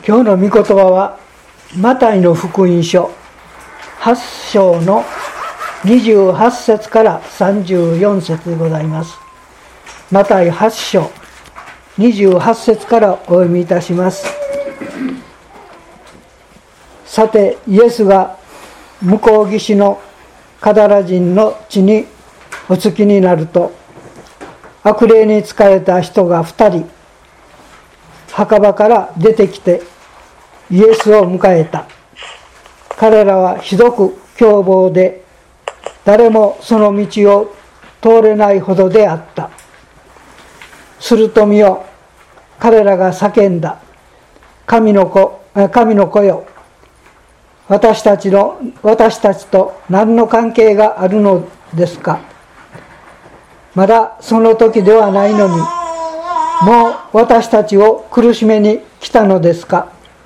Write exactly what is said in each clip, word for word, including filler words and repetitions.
今日の御言葉はマタイの福音書はち章のにじゅうはち節からさんじゅうよん節でございます。マタイはち章にじゅうはち節からお読みいたします。さてイエスが向こう岸のガダラ人の地にお着きになると、悪霊に疲れた人が二人墓場から出てきてイエスを迎えた。彼らはひどく凶暴で、誰もその道を通れないほどであった。すると見よ、彼らが叫んだ。神の子、神の子よ、私たちの私たちと何の関係があるのですか。まだその時ではないのに、もう私たちを苦しめに来たのですか。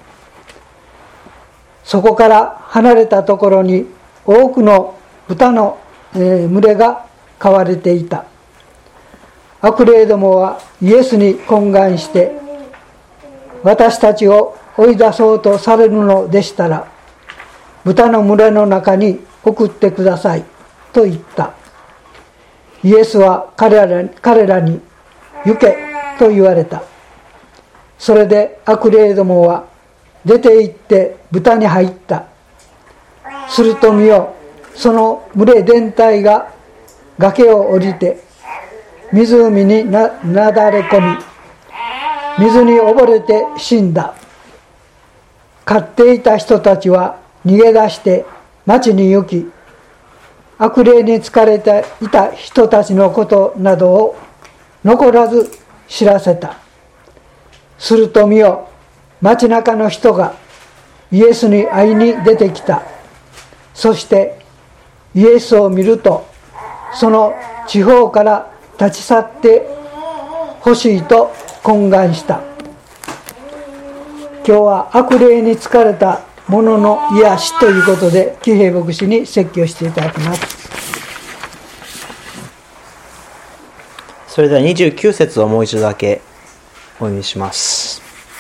そこから離れたところに多くの豚の群れが飼われていた。悪霊どもはイエスに懇願して、私たちを追い出そうとされるのでしたら、豚の群れの中に送ってくださいと言った。イエスは彼らに、彼らに行けと言われた。それで悪霊どもは出て行って豚に入った。すると見よ、その群れ全体が崖を降りて湖に な, なだれ込み、水に溺れて死んだ。飼っていた人たちは逃げ出して町に行き、悪霊に疲れていた人たちのことなどを残らず知らせた。すると見よ、町中の人がイエスに会いに出てきた。そしてイエスを見ると、その地方から立ち去ってほしいと懇願した。今日は悪霊に疲れた者の癒しということで、喜平牧師に説教していただきます。 それではにじゅうきゅう節をもう一度だけお読みします。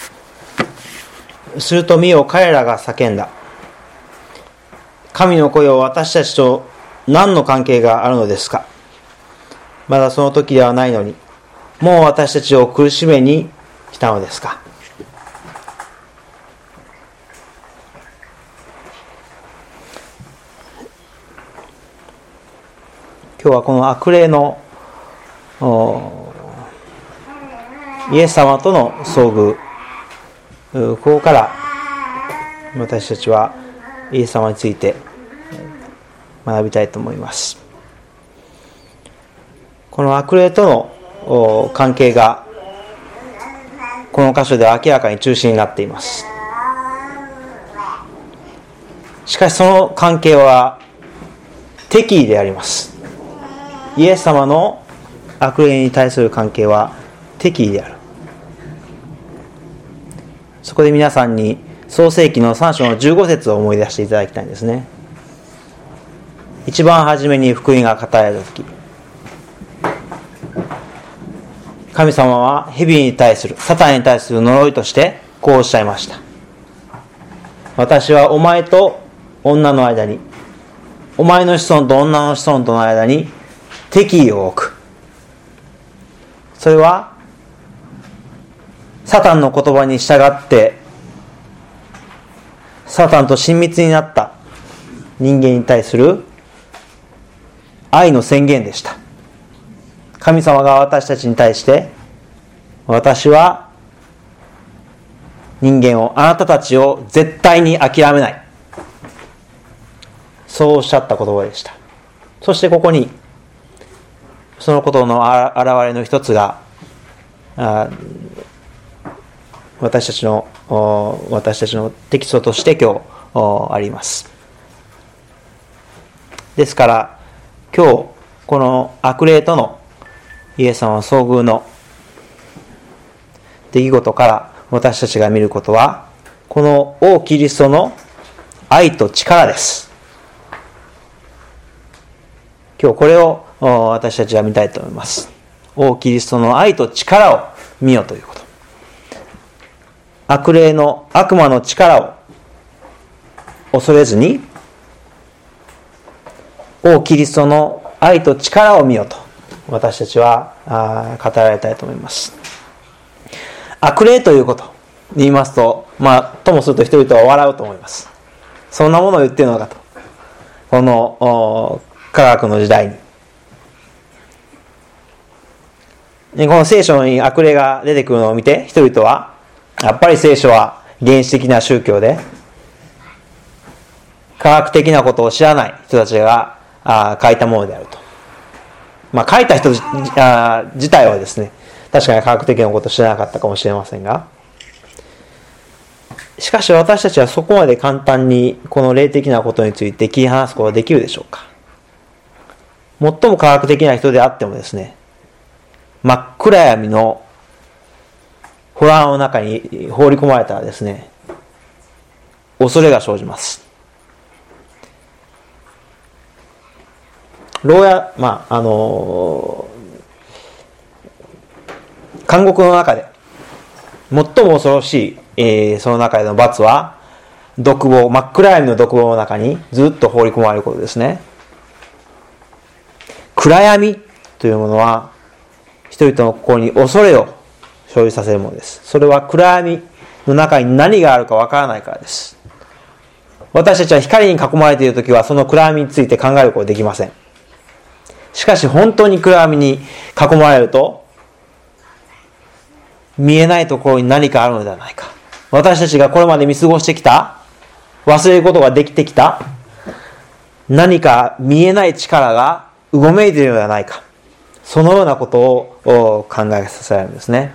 すると見よ、彼らが叫んだ。神の子よ、私たちと何の関係があるのですか。まだその時ではないのに、もう私たちを苦しめに来たのですか。今日はこの悪霊のイエス様との遭遇、ここから私たちはイエス様について学びたいと思います。この悪霊との関係がこの箇所では明らかに中心になっています。しかしその関係は敵意であります。イエス様の悪霊に対する関係は敵意である。そこで皆さんに創世記のさん章のじゅうご節を思い出していただきたいんですね。一番初めに福音が語られた時、神様は蛇に対する、サタンに対する呪いとしてこうおっしゃいました。私はお前と女の間に、お前の子孫と女の子孫との間に敵意を置く。それはサタンの言葉に従ってサタンと親密になった人間に対する愛の宣言でした。神様が私たちに対して、私は人間を、あなたたちを絶対に諦めない、そうおっしゃった言葉でした。そしてここにそのことの表れの一つが、私たちの私たちのテキストとして今日あります。ですから今日この悪霊とのイエス様の遭遇の出来事から私たちが見ることは、この王キリストの愛と力です。今日これを私たちは見たいと思います。王キリストの愛と力を見よということ。 悪霊の悪魔の力を恐れずに、王キリストの愛と力を見よと私たちは語られたいと思います。悪霊ということで言いますと、まあともすると人々は笑うと思います。そんなものを言っているのかと、この科学の時代に。この聖書に悪霊が出てくるのを見て、人々はやっぱり聖書は原始的な宗教で、科学的なことを知らない人たちがあ書いたものであると。まあ書いた人あ自体はですね、確かに科学的なことを知らなかったかもしれませんが、しかし私たちはそこまで簡単にこの霊的なことについて切り離すことができるでしょうか。最も科学的な人であってもですね、真っ暗闇のホラーの中に放り込まれたらですね、恐れが生じます。牢屋、まああのー、監獄の中で最も恐ろしい、えー、その中での罰は独房、真っ暗闇の独房の中にずっと放り込まれることですね。暗闇というものは人々の心に恐れを生じさせるものです。それは暗闇の中に何があるかわからないからです。私たちは光に囲まれているときはその暗闇について考えることができません。しかし本当に暗闇に囲まれると、見えないところに何かあるのではないか。私たちがこれまで見過ごしてきた、忘れることができてきた、何か見えない力がうごめいているのではないか。そのようなことを考えさせられるんですね。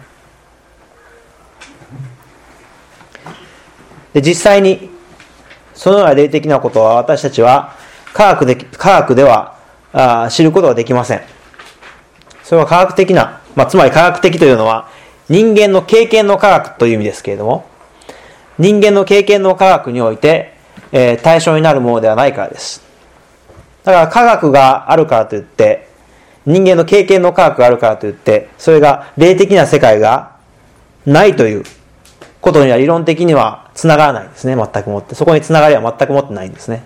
で、実際にそのような霊的なことは私たちは科学で、科学ではあ知ることができません。それは科学的な、まあ、つまり科学的というのは人間の経験の科学という意味ですけれども、人間の経験の科学において、えー、対象になるものではないからです。だから科学があるからといって、人間の経験の科学があるからといって、それが霊的な世界がないということには理論的にはつながらないんですね、全くもって。そこにつながりは全く持ってないんですね。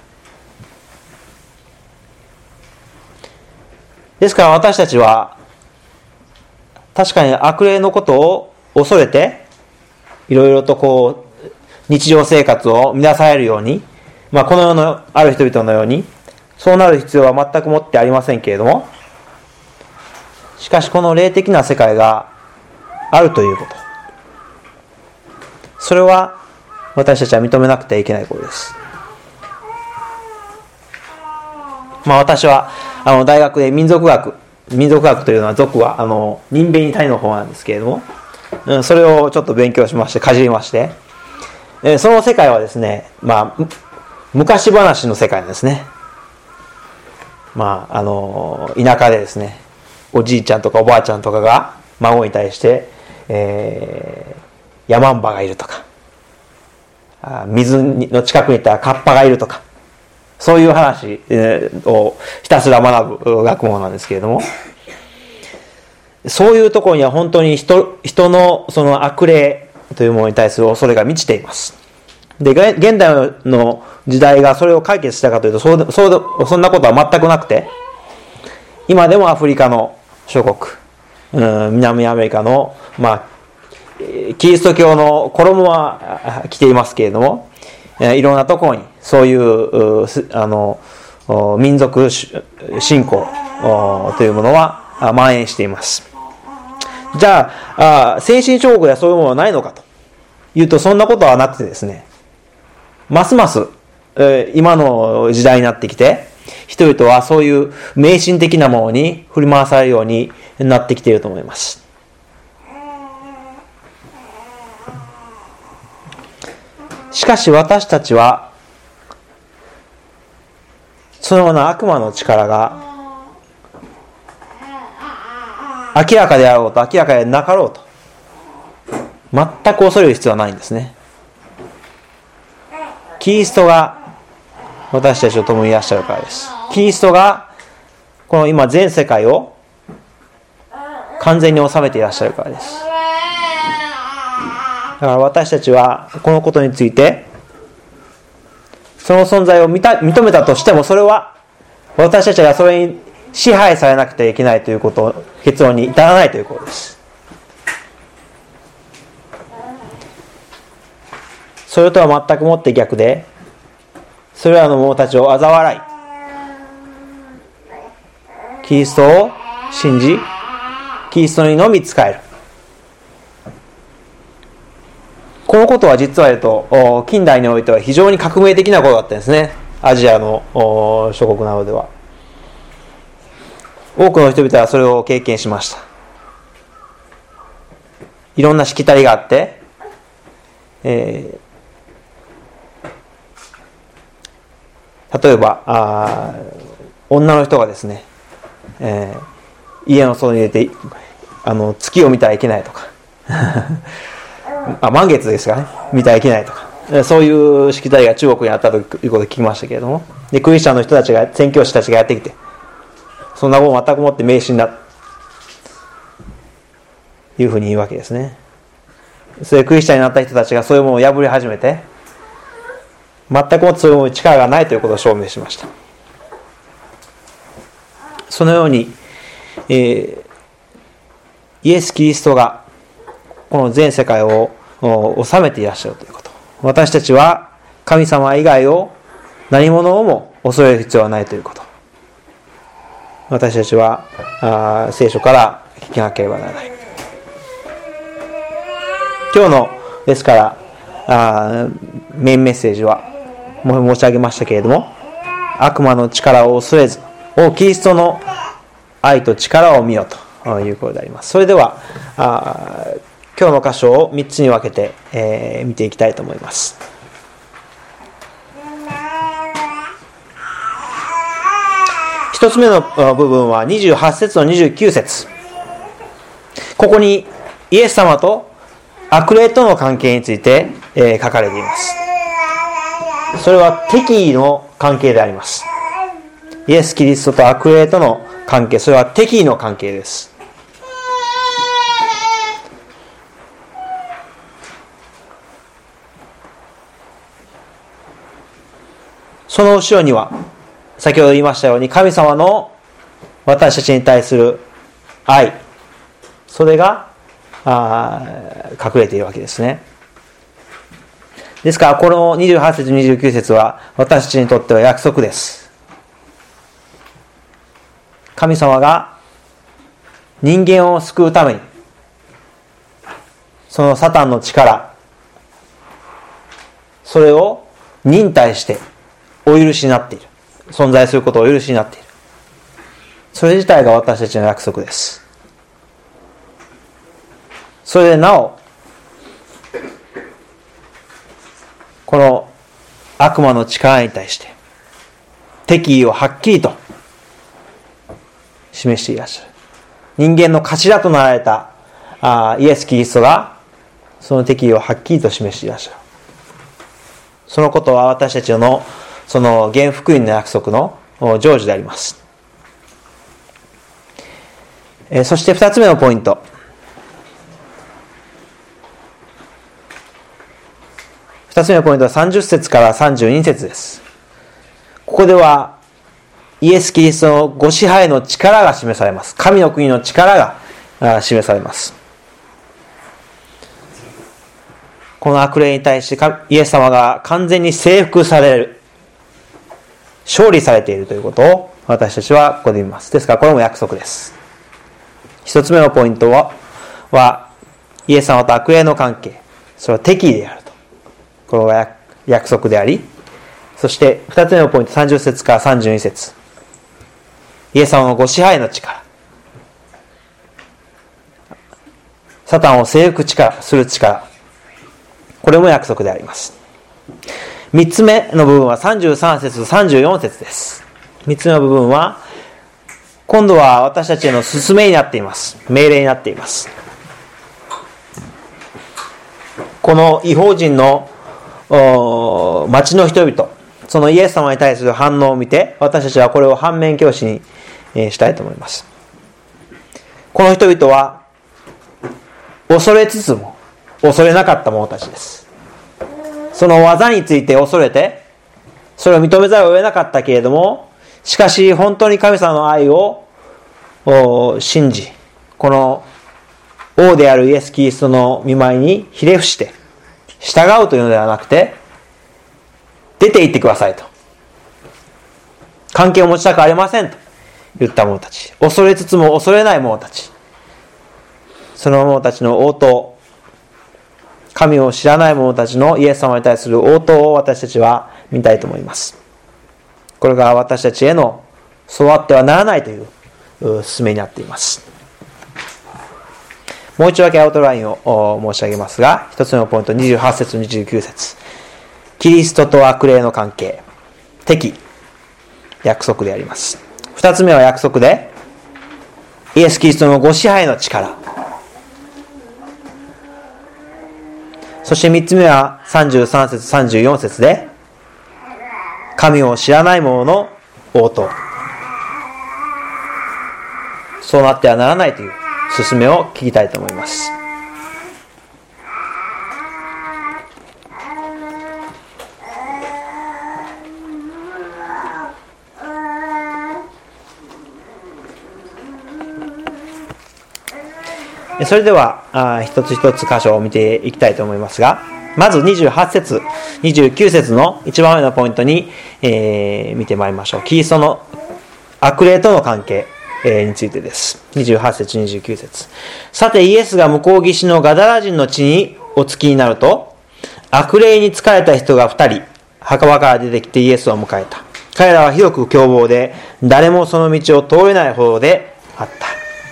ですから私たちは確かに悪霊のことを恐れていろいろとこう日常生活を乱されるように、まあこの世のある人々のようにそうなる必要は全く持ってありませんけれども、しかしこの霊的な世界があるということ、それは私たちは認めなくてはいけないことです。まあ私はあの大学で民族学、民族学というのは族はあの人弁に谷の方なんですけれども、うん、それをちょっと勉強しましてかじりまして、えー、その世界はですね、まあ昔話の世界ですね。まああの田舎でですね、おじいちゃんとかおばあちゃんとかが孫に対して、えー、ヤマンバがいるとか、あ水の近くにいたらカッパがいるとか、そういう話をひたすら学ぶ学問なんですけれども、そういうところには本当に 人, 人のその悪霊というものに対する恐れが満ちています。で、現代の時代がそれを解決したかというと、そう、そう、そんなことは全くなくて、今でもアフリカの諸国、うん、南アメリカの、まあ、キリスト教の衣は着ていますけれども、いろんなところにそういうあの民族信仰というものは蔓延しています。じゃあ、先進諸国ではそういうものはないのかというと、そんなことはなくてですね、ますます今の時代になってきて、人々はそういう迷信的なものに振り回されるようになってきていると思います。しかし私たちはそのような悪魔の力が明らかであろうと明らかでなかろうと全く恐れる必要はないんですね。キリストが私たちと共にいらっしゃるからです。キリストがこの今全世界を完全に治めていらっしゃるからです。 から私たちはこのことについて、その存在を認めたとしても、それは私たちがそれに支配されなくてはいけないということを結論に至らないということです。それとは全くもって逆で、それらの者たちを嘲笑い、キリストを信じ、キリストにのみ仕える。このことは実は言うと、近代においては非常に革命的なことだったんですね。アジアの諸国などでは。多くの人々はそれを経験しました。いろんなしきたりがあって、えー、例えばあ女の人がですね、えー、家の外に出てあの月を見たらいけないとかあ満月ですかね、見たらいけないとか、そういうしきたりが中国にあったということを聞きましたけれども、でクリスチャンの人たちが、宣教師たちがやってきて、そんなもん全くもって迷信だというふうに言うわけですね。それでクリスチャンになった人たちがそういうものを破り始めて、全くもってそういうものに力がないということを証明しました。そのように、えー、イエス・キリストがこの全世界を治めていらっしゃるということ、私たちは神様以外を何者をも恐れる必要はないということ、私たちはあ聖書から聞きなければならない。今日のですからあメインメッセージはもう申し上げましたけれども、悪魔の力を恐れず、おキリストの愛と力を見よということであります。それではあ今日の箇所をみっつに分けて、えー、見ていきたいと思います。一つ目の部分はにじゅうはち節のにじゅうきゅう節。ここにイエス様と悪霊との関係について、えー、書かれています。それは敵意の関係であります。イエス・キリストと悪霊との関係、それは敵意の関係です。その後ろには先ほど言いましたように、神様の私たちに対する愛、それがあ隠れているわけですね。ですからこのにじゅうはち節にじゅうきゅう節は私たちにとっては約束です。神様が人間を救うために、そのサタンの力、それを忍耐してお許しになっている、存在することをお許しになっている、それ自体が私たちの約束です。それでなおこの悪魔の力に対して敵意をはっきりと示していらっしゃる。人間の頭となられたあイエス・キリストがその敵意をはっきりと示していらっしゃる。そのことは私たちのその原福音の約束の成就であります。えそして二つ目のポイント、二つ目のポイントはさんじゅう節からさんじゅうに節です。ここではイエス・キリストのご支配の力が示されます。神の国の力が示されます。この悪霊に対してイエス様が完全に征服される、勝利されているということを私たちはここで見ます。ですからこれも約束です。一つ目のポイントは、はイエス様と悪霊の関係、それは敵意であると、これが約束であり、そして二つ目のポイントさんじゅう節からさんじゅうに節、イエス様のご支配の力、サタンを征服力する力、これも約束であります。三つ目の部分はさんじゅうさん節とさんじゅうよん節です。三つ目の部分は今度は私たちへの勧めになっています。命令になっています。この異邦人の町の人々、そのイエス様に対する反応を見て、私たちはこれを反面教師にしたいと思います。この人々は恐れつつも恐れなかった者たちです。その技について恐れて、それを認めざるを得なかったけれども、しかし本当に神様の愛を信じ、この王であるイエス・キリストの御前にひれ伏して従うというのではなくて、出て行ってくださいと。関係を持ちたくありませんと言った者たち。恐れつつも恐れない者たち。その者たちの応答、神を知らない者たちのイエス様に対する応答を私たちは見たいと思います。これが私たちへのそうあってはならないという勧めになっています。もう一度だけアウトラインを申し上げますが、一つ目のポイント、にじゅうはち節にじゅうきゅう節。キリストと悪霊の関係、敵、約束であります。二つ目は約束で、イエス・キリストのご支配の力。そして三つ目はさんじゅうさん節さんじゅうよん節で、神を知らない者の応答。そうなってはならないという勧めを聞きたいと思います。それではあ一つ一つ箇所を見ていきたいと思いますが、まずにじゅうはち節にじゅうきゅう節の一番上のポイントに、えー、見てまいりましょう。キリストの悪霊との関係、えー、についてです。にじゅうはち節にじゅうきゅう節。さてイエスが向こう岸のガダラ人の地にお着きになると、悪霊に疲れた人が二人墓場から出てきてイエスを迎えた。彼らはひどく凶暴で、誰もその道を通れないほどであった。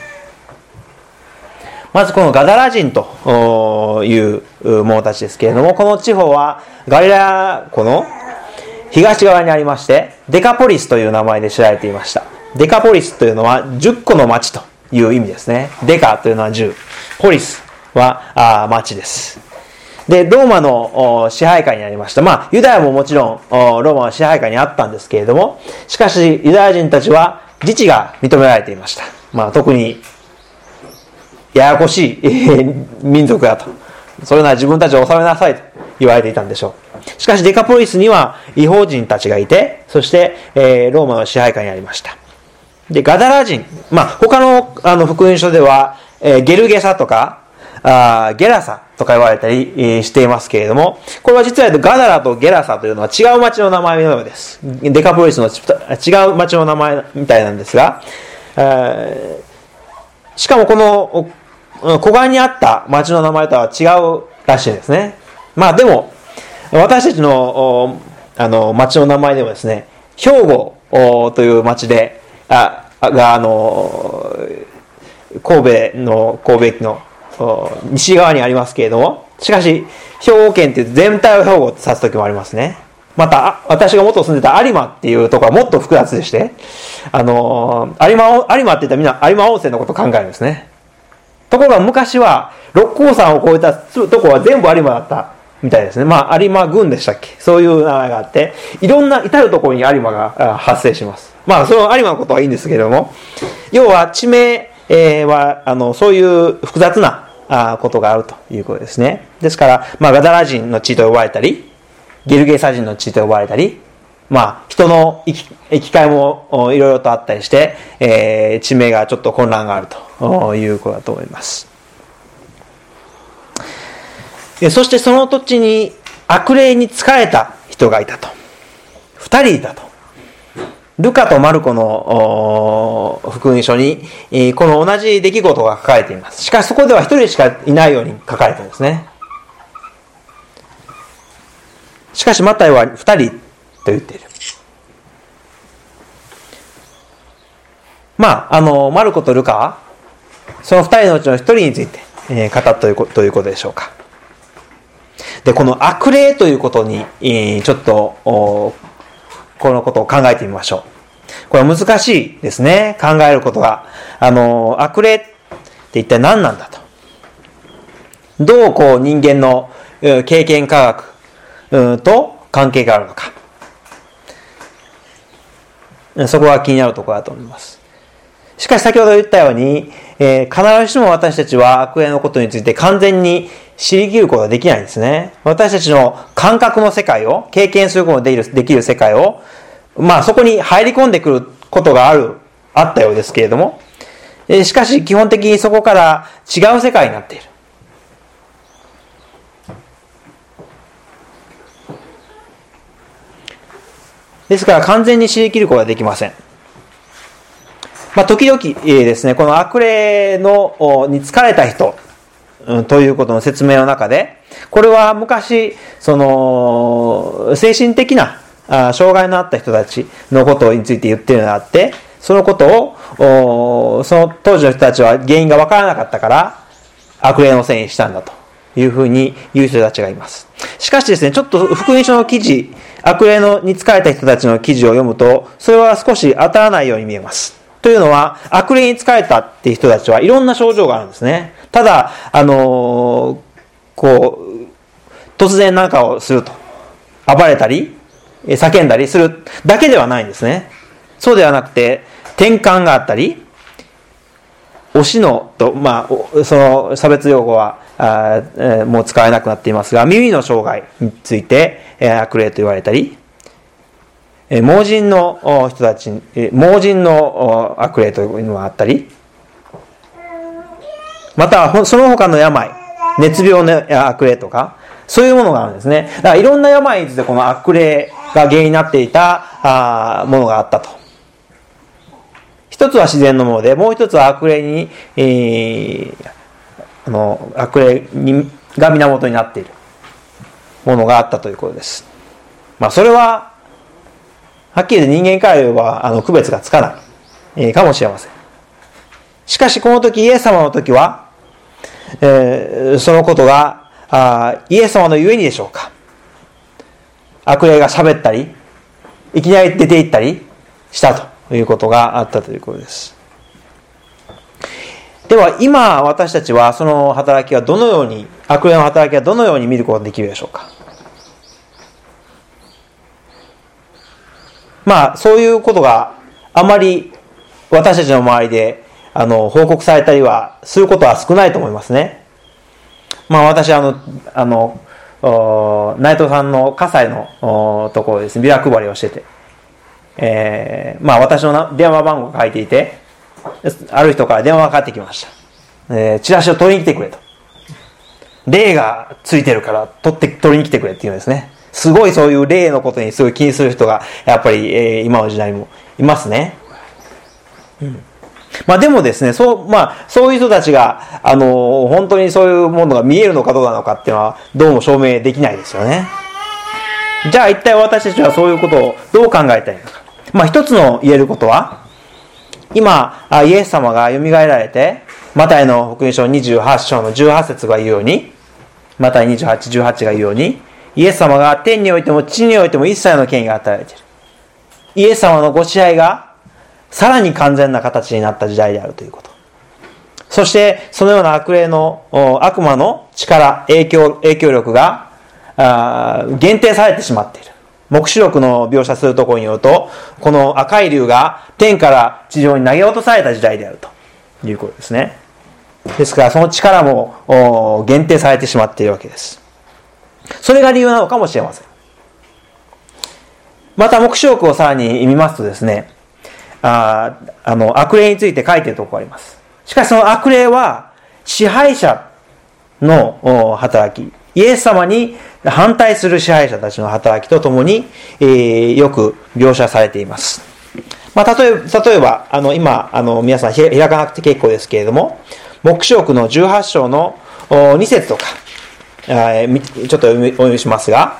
まずこのガダラ人という者たちですけれども、この地方はガリラヤ湖の東側にありまして、デカポリスという名前で知られていました。デカポリスというのはじゅっこの町という意味ですね。デカというのはじゅう、ポリスは町です。で、ローマの支配下にありました。まあ、ユダヤももちろんローマの支配下にあったんですけれども、しかしユダヤ人たちは自治が認められていました。まあ、特にややこしい民族だと。それなら自分たちを治めなさいと言われていたんでしょう。しかしデカポリスには異邦人たちがいて、そして、えー、ローマの支配下にありました。で、ガダラ人、まあ、他の、あの福音書では、えー、ゲルゲサとか、あゲラサとか言われたり、えー、していますけれども、これは実はガダラとゲラサというのは違う町の名前のようです。デカポリスの違う町の名前みたいなんですが、えー、しかもこの湖岸にあった町の名前とは違うらしいですね。まあでも、私たちの、あの、町の名前でもですね、兵庫という町で、あ、が、あの、神戸の、神戸駅の西側にありますけれども、しかし、兵庫県っていう全体を兵庫って指すときもありますね。また、私が元住んでた有馬っていうところはもっと複雑でして、あの、有馬、有馬って言ったらみんな有馬温泉のことを考えるんですね。ところが昔は六甲山を越えたところは全部有馬だったみたいですね。まあ有馬郡でしたっけ、そういう名前があって、いろんな至るところに有馬が発生します。まあその有馬のことはいいんですけれども、要は地名はあのそういう複雑なことがあるということですね。ですからまあガダラ人の地と呼ばれたり、ゲルゲサ人の地と呼ばれたり、まあ人の行き、行き交いもいろいろとあったりして、えー、地名がちょっと混乱があるということだと思います。そしてその土地に悪霊に疲れた人がいたと。二人いたと。ルカとマルコの福音書にこの同じ出来事が書かれています。しかしそこでは一人しかいないように書かれているんですね。しかしマタイは二人と言っている。まあ、あの、マルコとルカは、その二人のうちの一人について、えー、語ったということでしょうか。で、この悪霊ということに、えー、ちょっと、このことを考えてみましょう。これは難しいですね。考えることが。あの、悪霊って一体何なんだと。どうこう人間の経験科学と関係があるのか。そこが気になるところだと思います。 しかし先ほど言ったように、えー、必ずしも私たちは悪霊のことについて完全に知り切ることができないんですね。私たちの感覚の世界を、経験することができる、できる世界を、まあそこに入り込んでくることがある、あったようですけれども、えー、しかし基本的にそこから違う世界になっている。ですから完全に知り切ることができません。まあ、時々、えー、ですね、この悪霊のに疲れた人、うん、ということの説明の中で、これは昔、その、精神的なあ障害のあった人たちのことについて言っているのがあって、そのことを、その当時の人たちは原因がわからなかったから、悪霊のせいにしたんだというふうに言う人たちがいます。しかしですね、ちょっと福音書の記事、悪霊のに疲れた人たちの記事を読むと、それは少し当たらないように見えます。というのは、悪霊に疲れたっていう人たちはいろんな症状があるんですね。ただ、あのー、こう、突然何かをすると。暴れたり、叫んだりするだけではないんですね。そうではなくて、転換があったり、おしのと、まあ、その差別用語は、あえー、もう使えなくなっていますが、耳の障害について、えー、悪霊と言われたり、盲人の人たち、盲人の悪霊というのがあったり、またはその他の病、熱病の悪霊とか、そういうものがあるんですね。だからいろんな病についてこの悪霊が原因になっていたものがあったと。一つは自然のもので、もう一つは悪霊に、えー、あの悪霊にが源になっているものがあったということです。まあそれははっきり言って人間から言えばあの区別がつかない、えー、かもしれません。しかしこの時イエス様の時は、えー、そのことがあイエス様のゆえにでしょうか。悪霊が喋ったりいきなり出て行ったりしたということがあったということです。では今私たちはその働きはどのように悪霊の働きはどのように見ることができるでしょうか。まあそういうことがあまり私たちの周りであの報告されたりはすることは少ないと思いますね。まあ私あのあの内藤さんの葛西のところですね、ビラ配りをしてて、えー、まあ私の電話番号が書いていて、ある人から電話がかかってきました。えー、チラシを取りに来てくれと。霊がついてるから取って取りに来てくれって言うんですね。すごいそういう霊のことにすごい気にする人がやっぱり、えー、今の時代にもいますね。うん。まあでもですね、そう、まあそういう人たちが、あのー、本当にそういうものが見えるのかどうなのかっていうのはどうも証明できないですよね。じゃあ一体私たちはそういうことをどう考えたいのか。まあ一つの言えることは、今、イエス様が蘇られて、マタイの福音書にじゅうはち章のじゅうはち節が言うように、マタイにじゅうはち、じゅうはちが言うように、イエス様が天においても地においても一切の権威が与えられている。イエス様のご支配がさらに完全な形になった時代であるということ。そしてそのような悪霊の悪魔の力、影響、影響力が限定されてしまっている。黙示録の描写するところによると、この赤い竜が天から地上に投げ落とされた時代であるということですね。ですからその力も限定されてしまっているわけです。それが理由なのかもしれません。また黙示録をさらに見ますとですね、ああの悪霊について書いているところがあります。しかしその悪霊は支配者の働き、イエス様に反対する支配者たちの働きとともに、えー、よく描写されています。まあ、例えば、例えばあの今あの皆さん開かなくて結構ですけれども、黙示録のじゅうはち章のに節とか、ちょっとお読みしますが、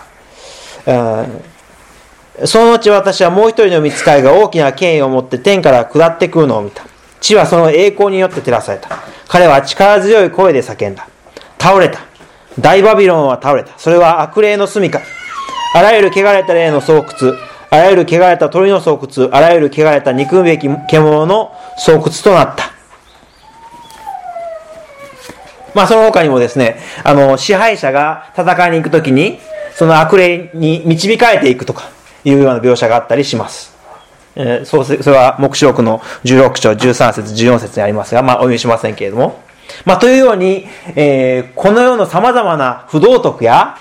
その後私はもう一人の御使いが大きな権威を持って天から下ってくるのを見た。地はその栄光によって照らされた。彼は力強い声で叫んだ。倒れた。大バビロンは倒れた。それは悪霊の住処。あらゆる汚れた霊の巣窟、あらゆる汚れた鳥の巣窟、あらゆる汚れた憎むべき獣の巣窟となった。まあその他にもですね、あの支配者が戦いに行くときにその悪霊に導かれていくとかいうような描写があったりします。 えー、そうそれは黙示録のじゅうろく章じゅうさん節じゅうよん節にありますが、まあお読みしませんけれども、まあというように、えー、この世の様々な不道徳や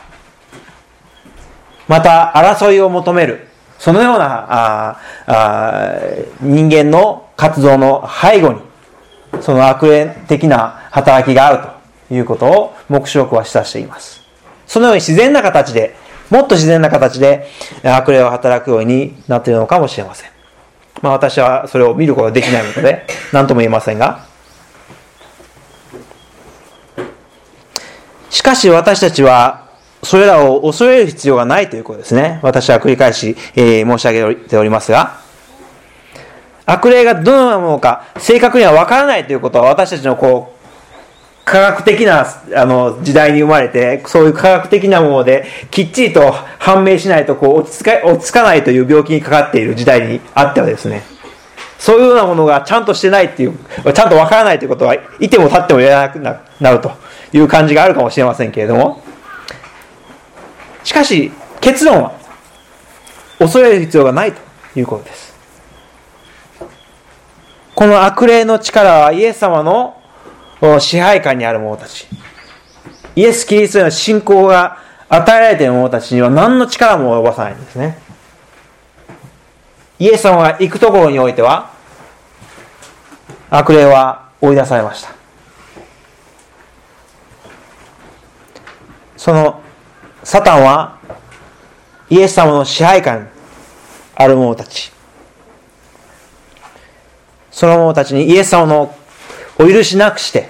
また争いを求めるそのようなああ人間の活動の背後にその悪霊的な働きがあるということを黙示録は示唆しています。そのように自然な形でもっと自然な形で悪霊を働くようになっているのかもしれません。まあ私はそれを見ることができないので何とも言えませんが、しかし私たちはそれらを恐れる必要がないということですね。私は繰り返し、えー、申し上げておりますが、悪霊がどのようなものか正確には分からないということは、私たちのこう科学的なあの時代に生まれて、そういう科学的なものできっちりと判明しないとこう落ち着か、落ち着かないという病気にかかっている時代にあってはですね、そういうようなものがちゃんとしてないっていう、ちゃんと分からないということは、いても立ってもいられなくなるという感じがあるかもしれませんけれども、しかし結論は恐れる必要がないということです。この悪霊の力はイエス様の支配下にある者たち、イエス・キリストへの信仰が与えられている者たちには何の力も及ばさないんですね。イエス様が行くところにおいては悪霊は追い出されました。そのサタンはイエス様の支配下にある者たち、その者たちにイエス様のお許しなくして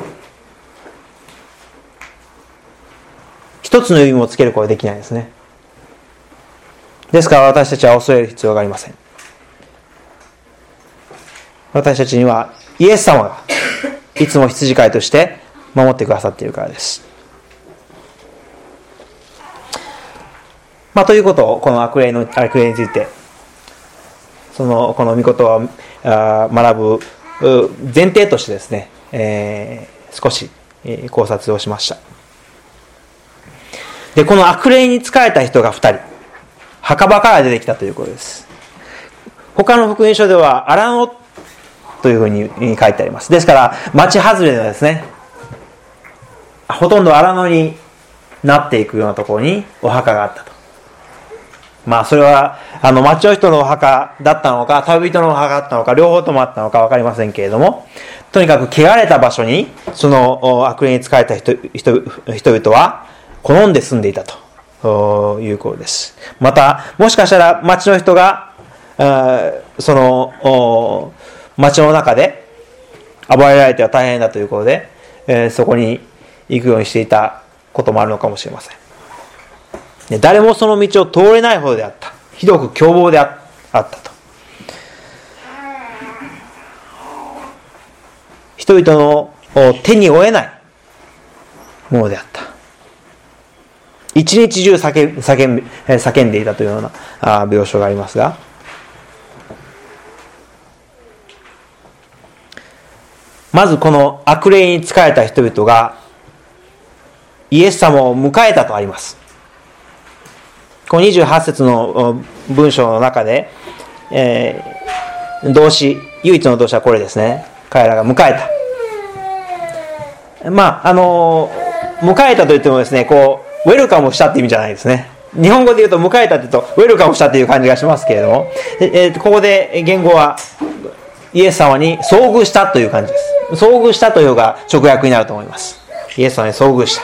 一つの指もつけることができないですね。ですから私たちは恐れる必要がありません。私たちにはイエス様がいつも羊飼いとして守ってくださっているからです。まあ、ということをこの悪霊の悪霊についてそのこの御言葉を学ぶ前提としてですね、えー、少し考察をしました。で、この悪霊に仕えた人がふたり墓場から出てきたということです。他の福音書では荒野というふうに書いてあります。ですから町外れのですね、ほとんど荒野になっていくようなところにお墓があったと。まあそれはあの町の人のお墓だったのか旅人のお墓だったのか両方ともあったのか分かりませんけれども、とにかく汚れた場所にその悪霊に仕えた 人, 人, 人々は好んで住んでいたということです。またもしかしたら町の人がその町の中で暴れられては大変だということで、えー、そこに行くようにしていたこともあるのかもしれません。誰もその道を通れないほどであった。ひどく凶暴であったと。人々の手に負えないものであった。一日中叫ん、叫ん、叫んでいたというような描写がありますが、まずこの悪霊に仕えた人々がイエス様を迎えたとあります。このにじゅうはち節の文章の中で、えー、動詞、唯一の動詞はこれですね。彼らが迎えた。まあ、あのー、迎えたといってもですね、こう、ウェルカムしたって意味じゃないですね。日本語で言うと迎えたって言うと、ウェルカムしたっていう感じがしますけれども、えー、ここで言語は、イエス様に遭遇したという感じです。遭遇したというのが直訳になると思います。イエス様に遭遇した。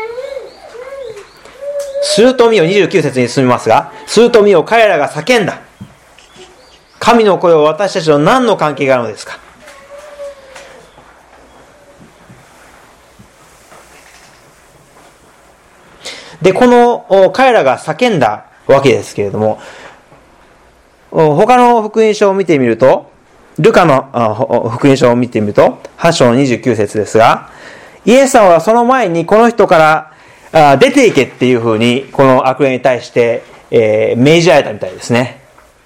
すると見よ、にじゅうきゅう節に進みますが、すると見よ、彼らが叫んだ。神の声を私たちと何の関係があるのですか。で、この彼らが叫んだわけですけれども、他の福音書を見てみると、ルカの福音書を見てみると、はち章のにじゅうきゅう節ですが、イエス様はその前にこの人から出ていけっていうふうにこの悪霊に対して、えー、命じられたみたいですね。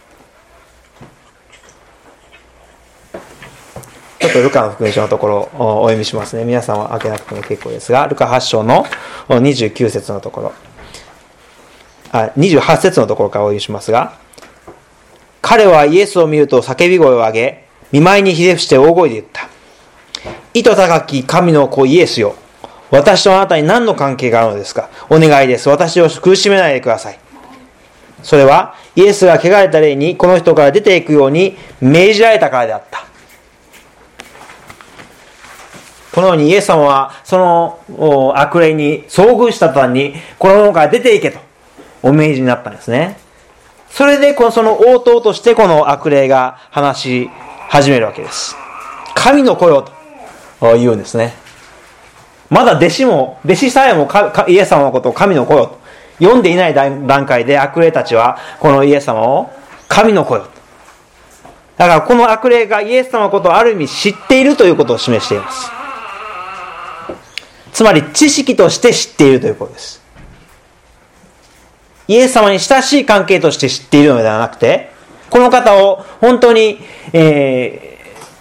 ちょっとルカの福音書のところをお読みしますね。皆さんは開けなくても結構ですが、ルカはち章のにじゅうきゅう節のところ、あ、にじゅうはち節のところからお読みしますが、 彼はイエスを見ると叫び声を上げ、見舞いにひれ伏して大声で言った。意図高き神の子イエスよ。私とあなたに何の関係があるのですか。お願いです。私を苦しめないでください。それはイエスが汚れた霊にこの人から出ていくように命じられたからであった。このようにイエス様はその悪霊に遭遇した途端にこの者から出ていけとお命じになったんですね。それでこのその応答としてこの悪霊が話し始めるわけです。神の子よと言うんですね。まだ弟子も弟子さえもイエス様のことを神の子よと読んでいない段階で悪霊たちはこのイエス様を神の子よと。だからこの悪霊がイエス様のことをある意味知っているということを示しています。つまり知識として知っているということです。イエス様に親しい関係として知っているのではなくて、この方を本当に、え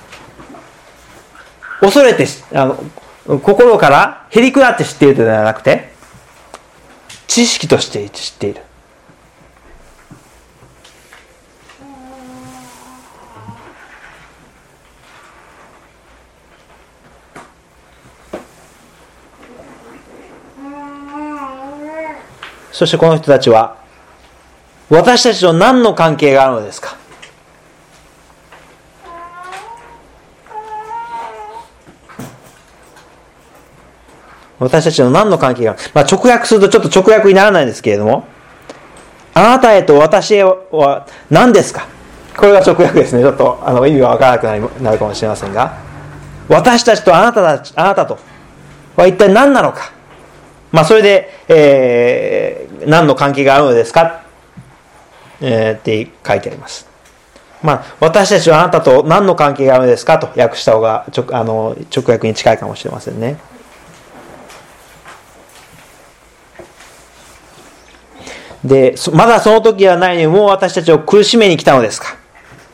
ー、恐れてあの心からへりくだって知っているのではなくて、知識として知っている。そしてこの人たちは私たちと何の関係があるのですか。私たちの何の関係がある、まあ、直訳するとちょっと直訳にならないんですけれども、あなたへと私へは何ですか。これが直訳ですね。ちょっとあの意味がわからなくなる、なるかもしれませんが、私たちとあなたたちあなたとは一体何なのか。まあそれで、えー、何の関係があるのですか、えー、って書いてあります。まあ私たちはあなたと何の関係があるのですかと訳した方がちょあの直訳に近いかもしれませんね。で、まだその時はないのにもう私たちを苦しめに来たのですか。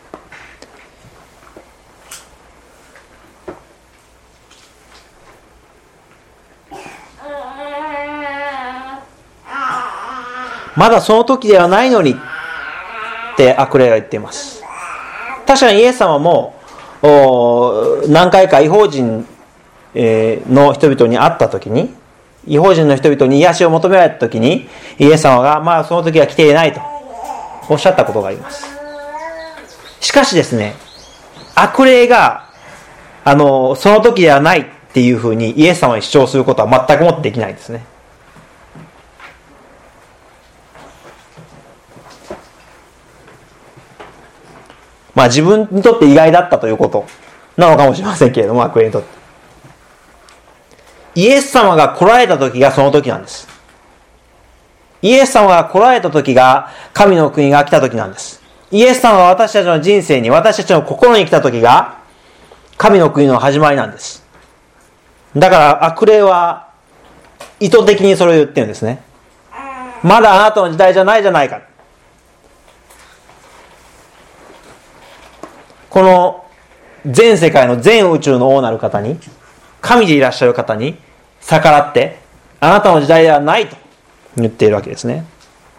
まだその時ではないのにって悪霊が言っています。確かにイエス様も何回か異邦人の人々に会った時に、異邦人の人々に癒しを求められた時にイエス様がまあその時は来ていないとおっしゃったことがあります。しかしですね、悪霊があのその時ではないっていうふうにイエス様に主張することは全くもってできないですね。まあ自分にとって意外だったということなのかもしれませんけれども、悪霊にとってイエス様が来られた時がその時なんです。イエス様が来られた時が神の国が来た時なんです。イエス様が私たちの人生に、私たちの心に来た時が神の国の始まりなんです。だから悪霊は意図的にそれを言ってるんですね。まだあなたの時代じゃないじゃないか。この全世界の全宇宙の王なる方に、神でいらっしゃる方に逆らってあなたの時代ではないと言っているわけですね。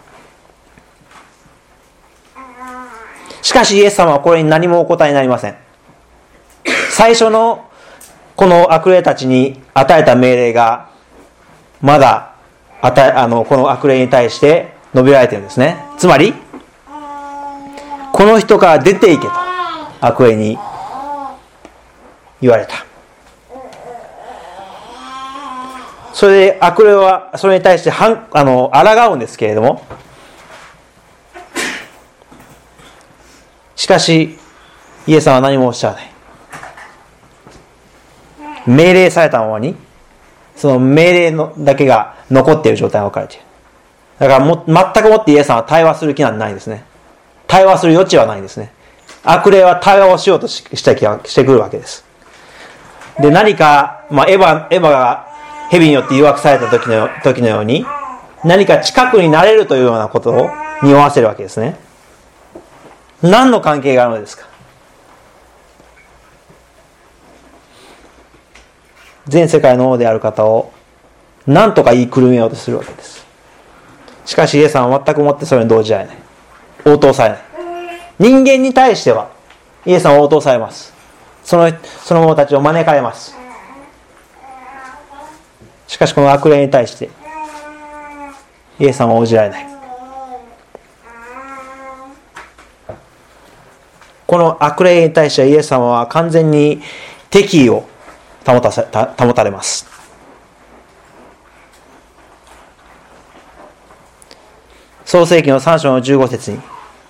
しかしイエス様はこれに何もお答えになりません。最初のこの悪霊たちに与えた命令がまだ与えあのこの悪霊に対して述べられているんですね。つまりこの人から出ていけと悪霊に言われた。それで悪霊はそれに対して反あの抗うんですけれども、しかしイエス様は何もおっしゃらない。命令されたままにその命令のだけが残っている状態が置かれている。だからも全くもってイエス様は対話する気なんてないですね。対話する余地はないんですね。悪霊は対話をしようとした気がしてくるわけです。で、何か、まあ、エヴァ、エヴァが蛇によって誘惑された時の、時のように何か近くになれるというようなことを匂わせるわけですね。何の関係があるのですか。全世界の王である方を何とか言いくるめようとするわけです。しかしイエス様は全くもってそれに動じられない。応答されない。 人間に対してはイエス様は応答されます。そのその者たちを招かれます。しかしこの悪霊に対してイエス様は応じられない。この悪霊に対してイエス様は完全に敵意を保たせた保たれます。創世記のさん章のじゅうご節に、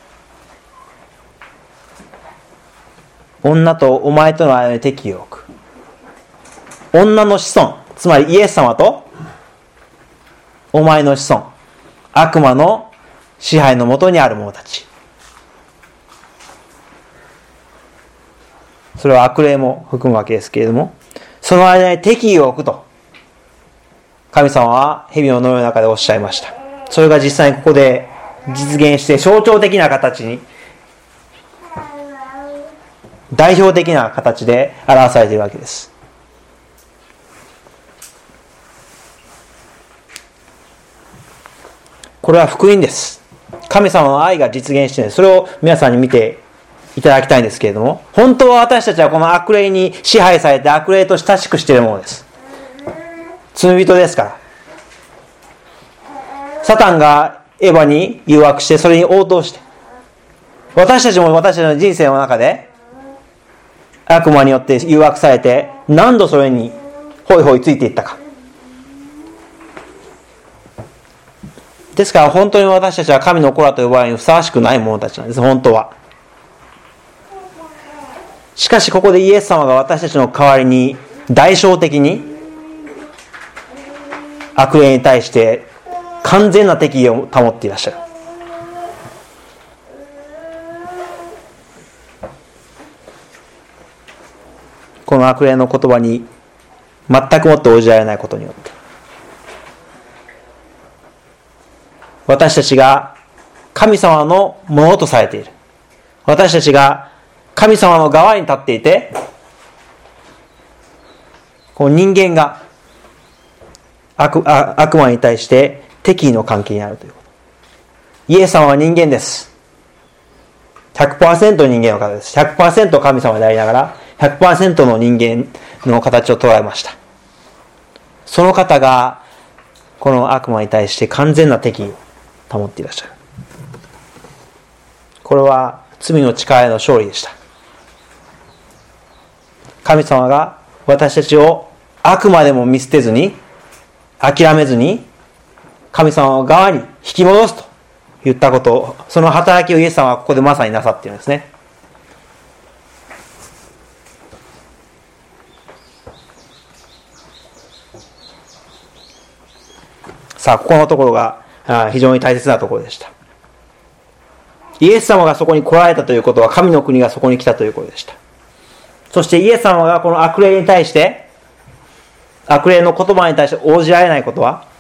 女とお前との間に敵意を置く。女の子孫、つまりイエス様とお前の子孫、悪魔の支配のもとにある者たち、それは悪霊も含むわけですけれども、その間に敵意を置くと神様は蛇の脳の中でおっしゃいました。それが実際にここで実現して象徴的な形に、代表的な形で表されているわけです。これは福音です。神様の愛が実現している。それを皆さんに見ていただきたいんですけれども、本当は私たちはこの悪霊に支配されて悪霊と親しくしているものです。罪人ですから。サタンがエヴァに誘惑して、それに応答して、私たちも私たちの人生の中で悪魔によって誘惑されて、何度それにホイホイついていったか。ですから本当に私たちは神の子らと呼ばれるにふさわしくない者たちなんです、本当は。しかしここでイエス様が私たちの代わりに代償的に悪霊に対して完全な敵意を保っていらっしゃる。この悪霊の言葉に全くもって応じられないことによって、私たちが神様のものとされている、私たちが神様の側に立っていて、この人間が 悪, 悪魔に対して敵意の関係にあるということ。イエス様は人間です。 ひゃくパーセント 人間の方です。 ひゃくパーセント 神様でありながら ひゃくパーセント の人間の形を捉えました。その方がこの悪魔に対して完全な敵意を保っていらっしゃる。これは罪の力への勝利でした。神様が私たちをあくまでも見捨てずに、諦めずに、神様の側に引き戻すと言ったことを、その働きをイエス様はここでまさになさっているんですね。さあ、ここのところが非常に大切なところでした。イエス様がそこに来られたということは、神の国がそこに来たということでした。そしてイエス様がこの悪霊に対して、悪霊の言葉に対して応じられないことは、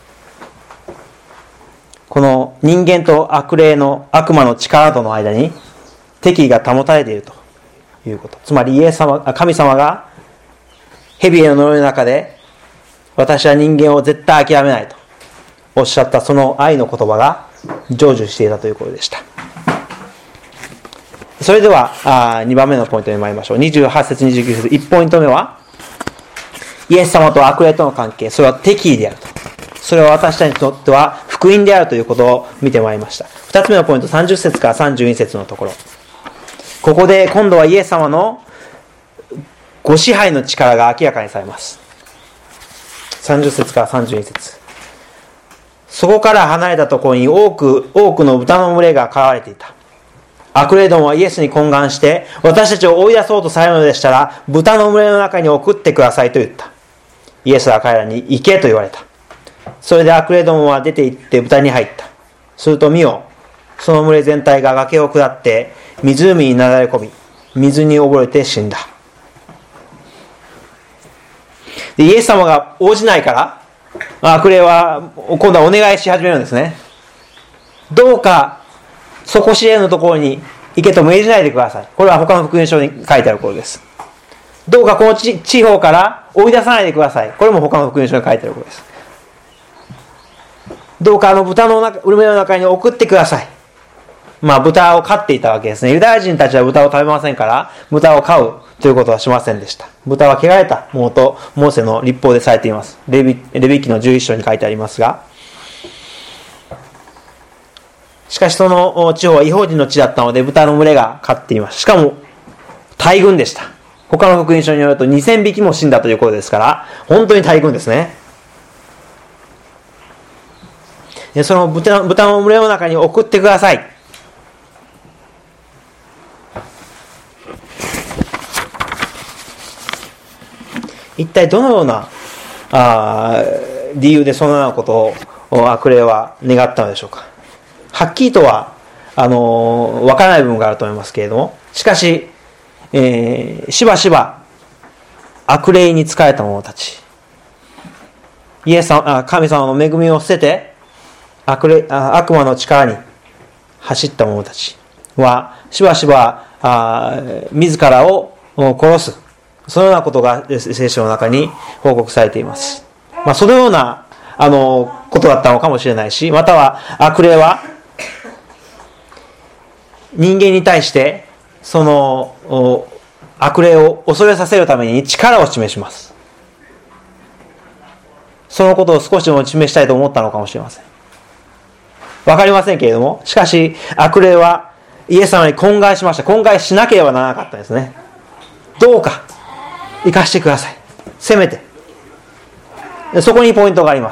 この人間と悪霊の悪魔の力との間に敵意が保たれているということ。つまりイエス様、神様が蛇への呪いの中で、私は人間を絶対諦めないとおっしゃったその愛の言葉が成就していたということでした。それではにばんめのポイントに参りましょう。にじゅうはち節にじゅうきゅう節、いちポイント目はイエス様と悪霊との関係、それは敵意であると。それは私たちにとっては福音であるということを見てまいりました。ふたつめのポイント、さんじゅっ節からさんじゅうに節のところ、ここで今度はイエス様のご支配の力が明らかにされます。さんじゅっ節からさんじゅうに節、そこから離れたところに多く多くの豚の群れが飼われていた。悪霊どもはイエスに懇願して、私たちを追い出そうとされるのでしたら、豚の群れの中に送ってくださいと言った。イエスは彼らに行けと言われた。それで悪霊どもは出て行って豚に入った。すると見よ、その群れ全体が崖を下って湖になだれ込み、水に溺れて死んだ。でイエス様が応じないから、悪霊は今度はお願いし始めるんですね。どうか底知れぬところに行けと命じないでください。これは他の福音書に書いてあることです。どうかこの地方から追い出さないでください。これも他の福音書に書いてあることです。どうかあの豚の中、群れの中に送ってください。 まあ豚を飼っていたわけですね。ユダヤ人たちは豚を食べませんから、豚を飼うということはしませんでした。豚は汚れたものとモーセの律法でされています。レビ、レビ記のじゅういっ章に書いてありますが、しかしその地方は異邦人の地だったので豚の群れが飼っていました。しかも大群でした。他の福音書によるとにせんびきも死んだということですから、本当に大群ですね。でその 豚, 豚の群れの中に送ってください。一体どのようなあ理由でそのようなことを悪霊は願ったのでしょうか。はっきりとはあの分からない部分があると思いますけれども、しかし、えー、しばしば悪霊に仕えた者たち、イエス様、神様の恵みを捨てて悪霊、悪魔の力に走った者たちはしばしばあ自らを殺す、そのようなことが聖書の中に報告されています。まあ、そのようなあのことだったのかもしれないし、または悪霊は人間に対してその悪霊を恐れさせるために力を示します。そのことを少しでも示したいと思ったのかもしれません。わかりませんけれども、しかし悪霊はイエス様に懇願しました。懇願しなければならなかったですね。どうか生かしてください。せめて。そこにポイントがあります。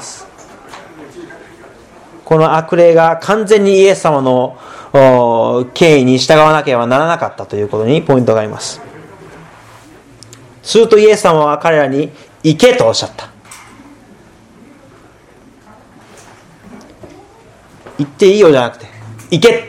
この悪霊が完全にイエス様の敬意に従わなければならなかったということにポイントがあります。するとイエス様は彼らに行けとおっしゃった。行っていいよじゃなくて行け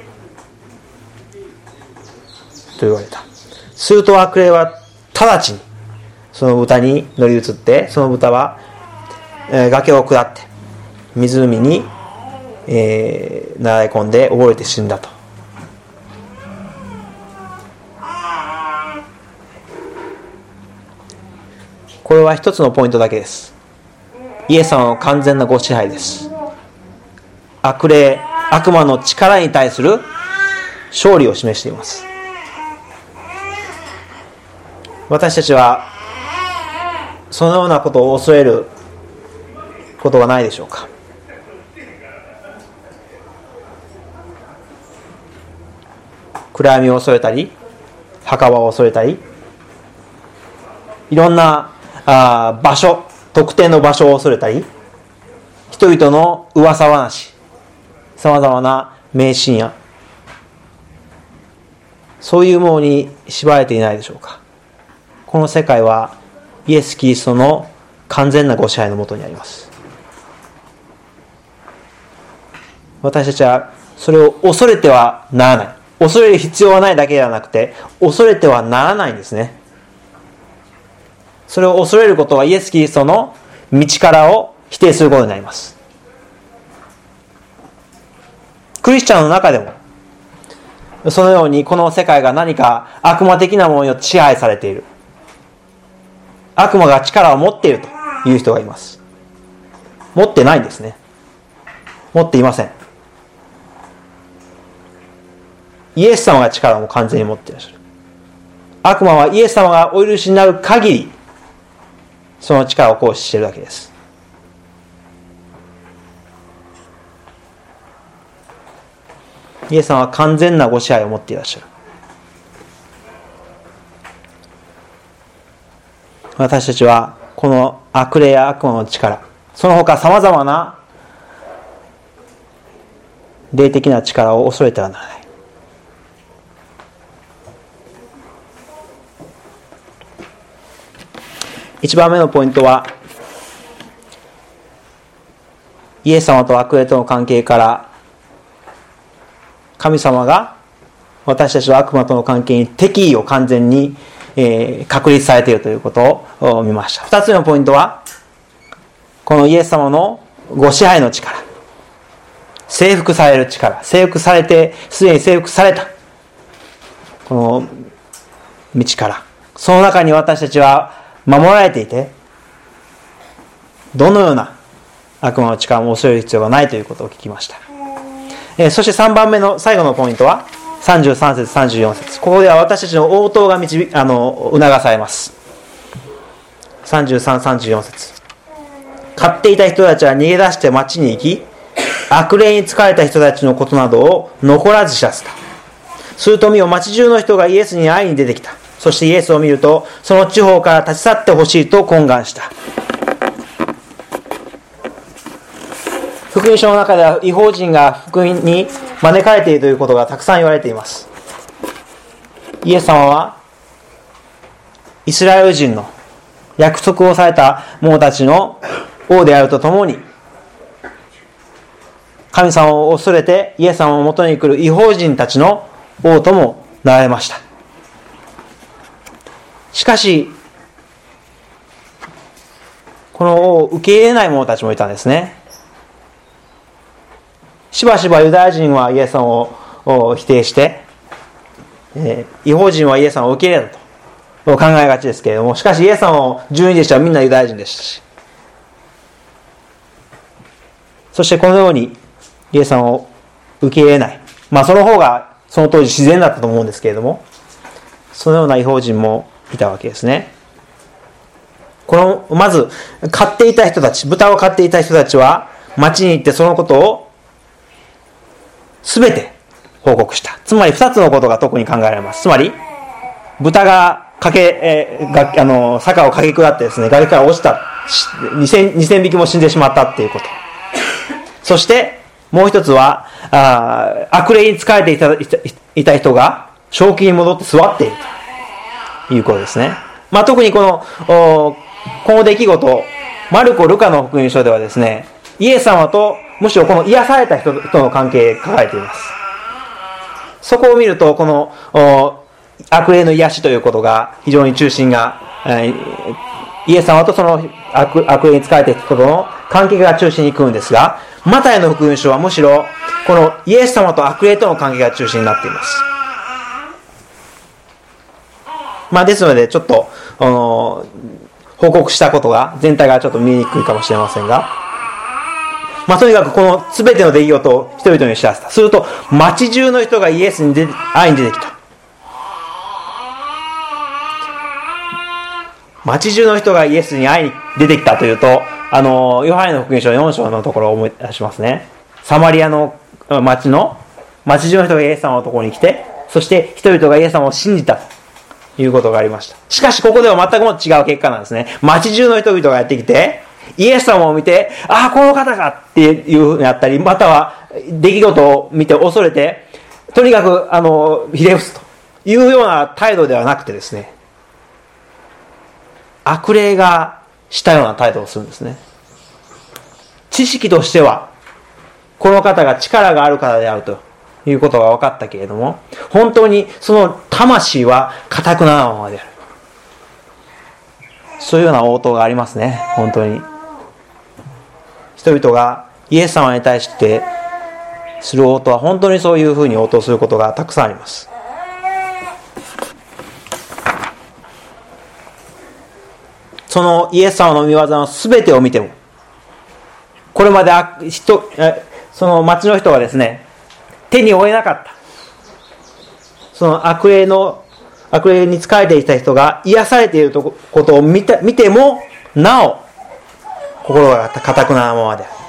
と言われた。すると悪霊は直ちにその豚に乗り移って、その豚は、えー、崖を下って湖に、えー、流れ込んで溺れて死んだと。これは一つのポイントだけです。イエス様の完全なご支配です。悪霊、悪魔の力に対する勝利を示しています。私たちはそのようなことを恐れることがないでしょうか。暗闇を恐れたり、墓場を恐れたり、いろんなあ場所、特定の場所を恐れたり、人々の噂話、さまざまな迷信やそういうものに縛られていないでしょうか。この世界はイエス・キリストの完全なご支配のもとにあります。私たちはそれを恐れてはならない。恐れる必要はないだけではなくて、恐れてはならないんですね。それを恐れることはイエス・キリストの道からを否定することになります。クリスチャンの中でもそのようにこの世界が何か悪魔的なものによって支配されている、悪魔が力を持っているという人がいます。持ってないんですね。持っていません。イエス様が力を完全に持っていらっしゃる。悪魔はイエス様がお許しになる限りその力を行使しているだけです。イエス様は完全なご支配を持っていらっしゃる。私たちはこの悪霊や悪魔の力、その他さまざまな霊的な力を恐れてはならない。一番目のポイントは、イエス様と悪霊との関係から神様が私たちと悪魔との関係に敵意を完全に、えー、確立されているということを見ました。二つ目のポイントは、このイエス様のご支配の力、征服される力、征服されてすでに征服されたこの道から、その中に私たちは守られていて、どのような悪魔の力も恐れる必要がないということを聞きました。 えー、そしてさんばんめの最後のポイントはさんじゅうさん節さんじゅうよん節、ここでは私たちの応答が導あの促されます。さんじゅうさん、さんじゅうよん節、買っていた人たちは逃げ出して町に行き、悪霊に疲れた人たちのことなどを残らず知らせた。すると見よ、町中の人がイエスに会いに出てきた。そしてイエスを見ると、その地方から立ち去ってほしいと懇願した。福音書の中では違法人が福音に招かれているということがたくさん言われています。イエス様はイスラエル人の約束をされた者たちの王であるとともに、神様を恐れてイエス様のもとに来る違法人たちの王ともなられました。しかしこの王を受け入れない者たちもいたんですね。しばしばユダヤ人はイエス様を否定して、えー、違法人はイエス様を受け入れたと考えがちですけれども、しかしイエス様の十二弟子はみんなユダヤ人でしたし、そしてこのようにイエス様を受け入れない、まあその方がその当時自然だったと思うんですけれども、そのような違法人もいたわけですね。このまず買っていた人たち、豚を買っていた人たちは町に行ってそのことをすべて報告した。つまり二つのことが特に考えられます。つまり豚がかけ、えー、があの坂を駆け下ってですね、崖から落ちた、にせん匹も死んでしまったっていうこと。そしてもう一つは、あ悪霊に仕えていた、いた、いた人が正気に戻って座っているということですね。まあ、特にこのこの出来事、マルコ・ルカの福音書ではですね、イエス様とむしろこの癒された人との関係が書かれています。そこを見ると、この悪霊の癒しということが非常に中心が、えー、イエス様とその 悪, 悪霊に仕えている人との関係が中心に来るんですが、マタイの福音書はむしろこのイエス様と悪霊との関係が中心になっています。まあ、ですのでちょっとあの報告したことが全体がちょっと見えにくいかもしれませんが、まあ、とにかくこの全ての出来事を人々に知らせた。すると町中の人がイエスに出会いに出てきた。町中の人がイエスに会いに出てきたというと、あのヨハネの福音書よん章のところを思い出しますね。サマリアの町の町中の人がイエス様のところに来て、そして人々がイエス様を信じたということがありました。しかしここでは全くも違う結果なんですね。町中の人々がやってきてイエス様を見て、ああこの方かっていうふうになったり、または出来事を見て恐れて、とにかくあのひれ伏すというような態度ではなくてですね、悪霊がしたような態度をするんですね。知識としてはこの方が力がある方であるということが分かったけれども、本当にその魂は堅くならないままである。そういうような応答がありますね。本当に人々がイエス様に対してする応答は本当にそういうふうに応答することがたくさんあります。そのイエス様の御業のすべてを見ても、これまで人その町の人がですね、手に負えなかったその悪霊の悪霊に仕えていた人が癒されていることを見た、見てもなお心が固くなるままである。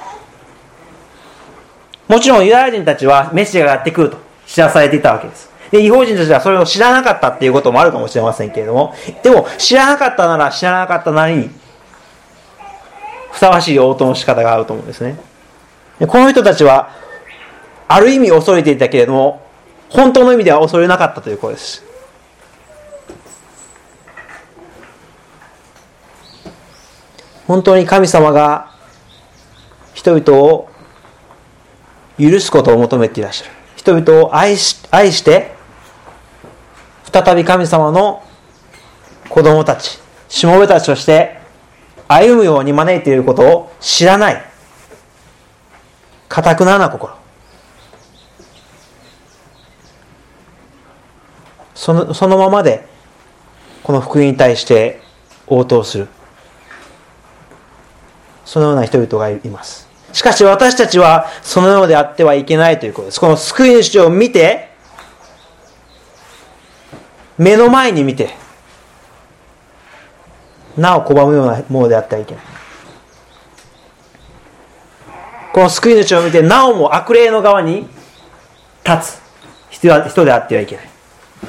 もちろんユダヤ人たちはメシアがやってくると知らされていたわけです。で、違法人たちはそれを知らなかったっていうこともあるかもしれませんけれども、でも知らなかったなら知らなかったなりにふさわしい応答の仕方があると思うんですね。で、この人たちはある意味恐れていたけれども、本当の意味では恐れなかったということです。本当に神様が人々を許すことを求めていらっしゃる。人々を愛し、愛して再び神様の子供たち、しもべたちとして歩むように招いていることを知らない堅くなな心、その、そのままでこの福音に対して応答する、そのような人々がいます。 しかし私たちはそのようであってはいけないということです。この救い主を見て、目の前に見て、なお拒むようなものであってはいけない。この救い主を見て、なおも悪霊の側に立つ人であってはいけない。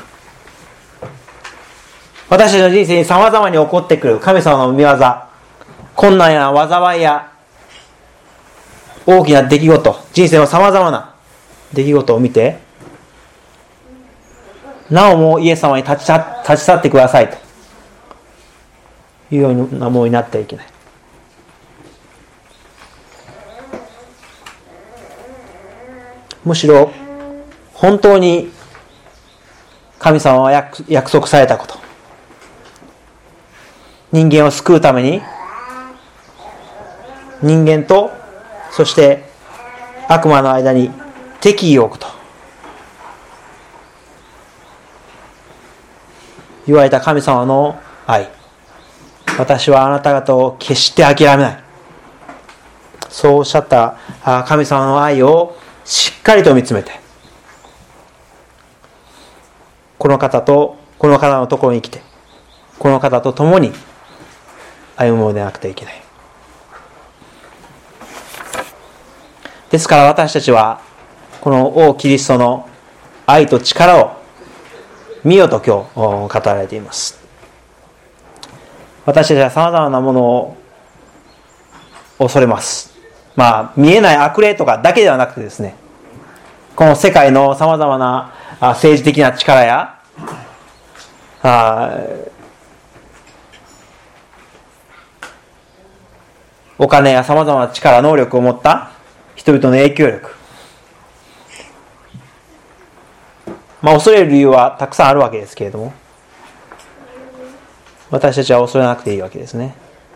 私たちの人生に様々に起こってくる神様の御業、困難や災いや大きな出来事、人生の様々な出来事を見て、なおもイエス様に立ち去、立ち去ってくださいというようなものになってはいけない。むしろ本当に神様は約、約束されたこと、人間を救うために人間とそして悪魔の間に敵意を置くと言われた神様の愛、私はあなた方を決して諦めない、そうおっしゃった神様の愛をしっかりと見つめて、この方とこの方のところに来て、この方と共に歩むのでなくてはいけない。ですから私たちはこの王キリストの愛と力を見よと今日語られています。私たちは様々なものを恐れます。まあ見えない悪霊とかだけではなくてですね、この世界の様々な政治的な力やあお金や様々な力、能力を持った人々の影響力、まあ恐れる理由はたくさんあるわけですけれども、私たちは恐れなくていいわけですね。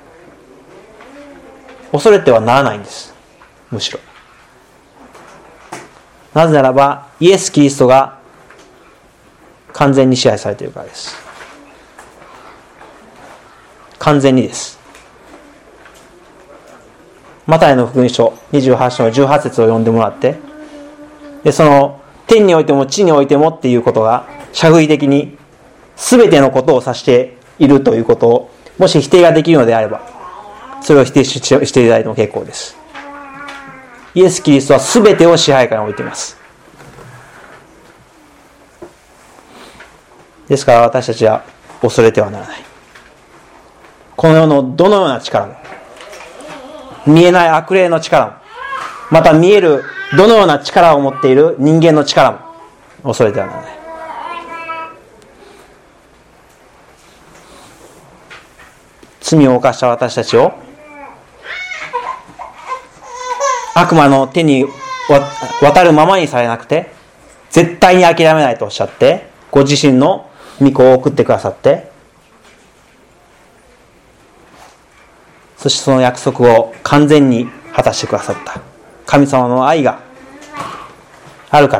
恐れてはならないんです。むしろなぜならばイエス・キリストが完全に支配されているからです。完全にです。マタイの福音書にじゅうはち章のじゅうはち節を読んでもらって、でその天においても地においてもっていうことが社会的に全てのことを指しているということをもし否定ができるのであれば、それを否定 し, していただいても結構です。イエス・キリストは全てを支配下に置いています。ですから私たちは恐れてはならない。この世のどのような力も、見えない悪霊の力も、また見えるどのような力を持っている人間の力も恐れてはならない。罪を犯した私たちを悪魔の手に渡るままにされなくて、絶対に諦めないとおっしゃって、ご自身の御子を送ってくださって、そしてその約束を完全に果たしてくださった神様の愛があるから、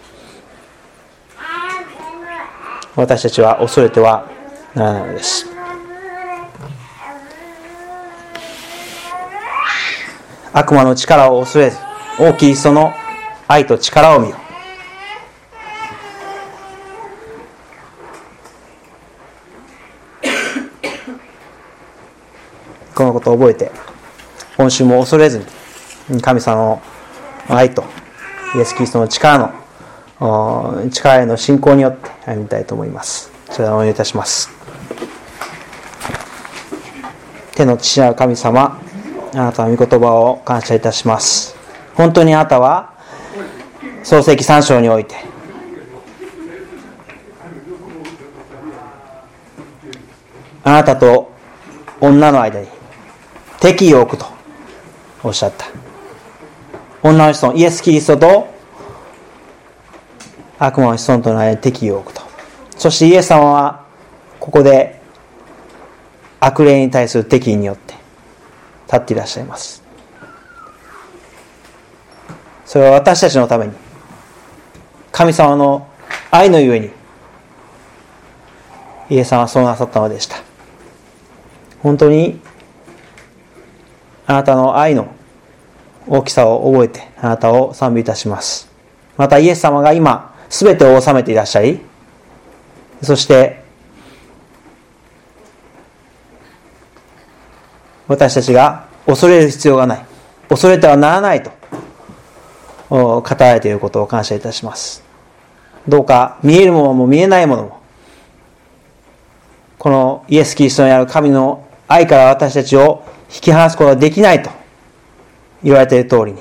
私たちは恐れてはならないのです。悪魔の力を恐れず、王キリストの愛と力を見よ。このことを覚えて、今週も恐れずに神様の愛とイエス・キリストの力の力への信仰によって歩みたいと思います。それではお願いいたします。天の父なる神様、あなたの御言葉を感謝いたします。本当にあなたは創世記さん章においてあなたと女の間に敵意を置くとおっしゃった。女の子孫イエス・キリストと悪魔の子孫との間に敵意を置くと。そしてイエス様はここで悪霊に対する敵意によって立っていらっしゃいます。それは私たちのために、神様の愛のゆえにイエス様はそうなさったのでした。本当にあなたの愛の大きさを覚えてあなたを賛美いたします。またイエス様が今すべてを治めていらっしゃり、そして私たちが恐れる必要がない、恐れてはならないと語られていることを感謝いたします。どうか見えるものも見えないものも、このイエス・キリストにある神の愛から私たちを引き離すことができないと言われている通りに、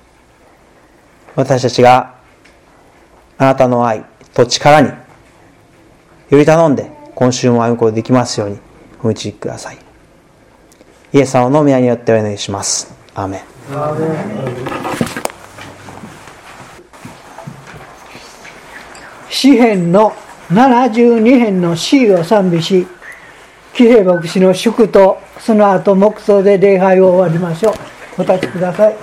私たちがあなたの愛と力により頼んで今週も歩むことができますようにお導きください。イエス様の御名によってお願いします。アーメン。アーメン。 詩編のななじゅうに編の C を賛美し、喜平牧師の祝とその後黙想で礼拝を終わりましょう。お立ちください。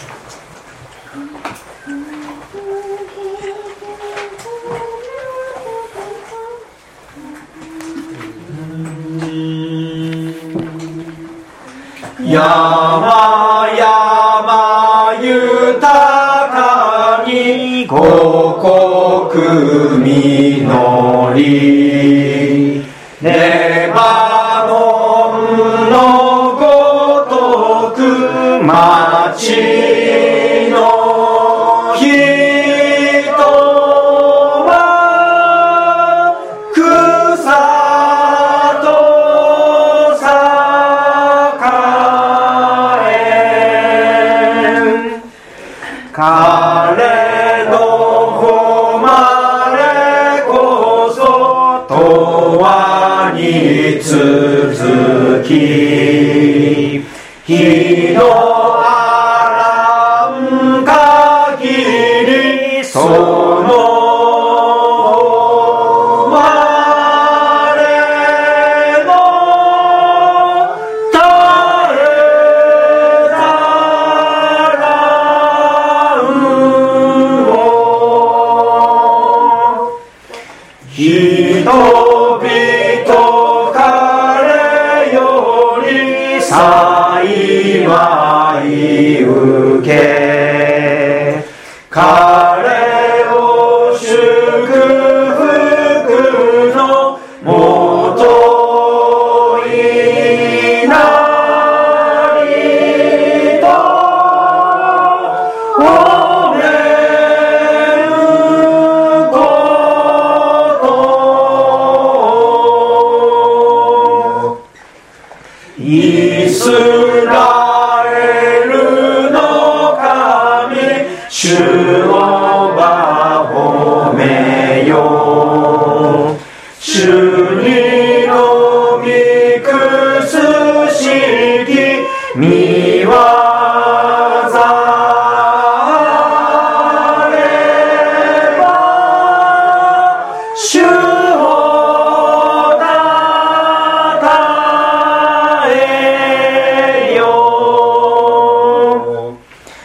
山々豊かに五穀実り、レバノンのごとく町の人は草と栄え、彼の誉れこそ永遠に続き、日のあらん限りその彼を祝福のもといなりと褒めること、イスラエルの神主をば褒めよ、主にのみくすしき見業あれば、主をたたえよ。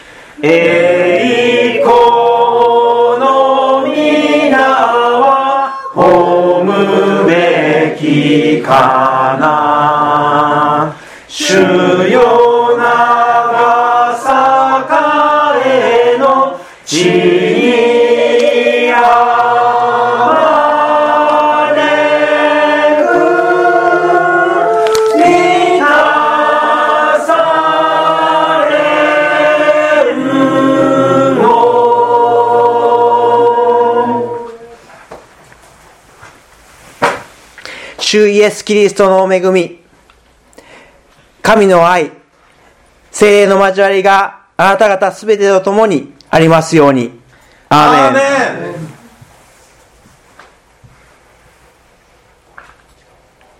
栄光の皆は褒むべきかな。主よ長さ栄の地にあれく満たされるの。 主イエスキリストの恵み、神の愛、聖霊の交わりがあなた方すべてと共にありますように。アーメン。 アーメン。